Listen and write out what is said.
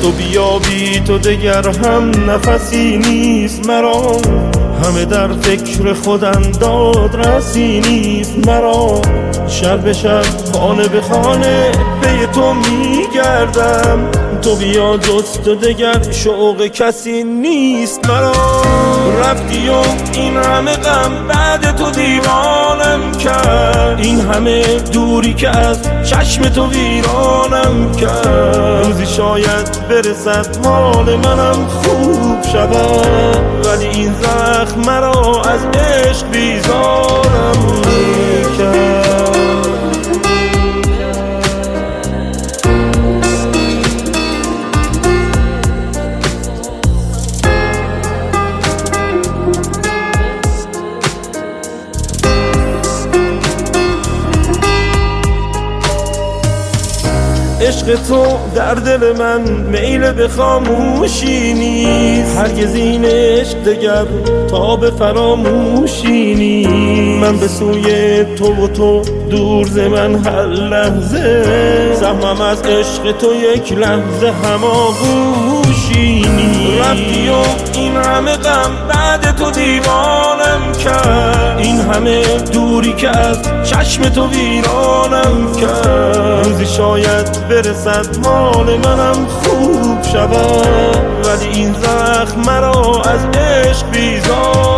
تو بیا بی تو دگر هم نفسی نیست مرا، همه در فکر خودم داد رسی نیست مرا. شب به شب خانه به خانه پی تو میگردم، تو بیا جز تو دگر شوق کسی نیست مرا. رفتی و این همه غم بعد تو دیوانم کرد، این همه دوری که از چشم تو ویرانم کرد. روزی شاید برسد حال منم خوب شود، ولی این زخم مرا از عشق بیزارم کرد. عشق تو در دل من میل به خاموشی نیست، هرگز این عشق دگر تا به فراموشی نیست. من به سوی تو و تو دور ز من هر لحظه، سهمم از عشق تو یک لحظه هماغوشی نیست. رفتی و این همه غم بعد تو دیوانم کرد، این همه دوری که از چشم تو ویرانم کرد. روزی شاید برسد حال منم خوب شود، ولی این زخم مرا از عشق بیزار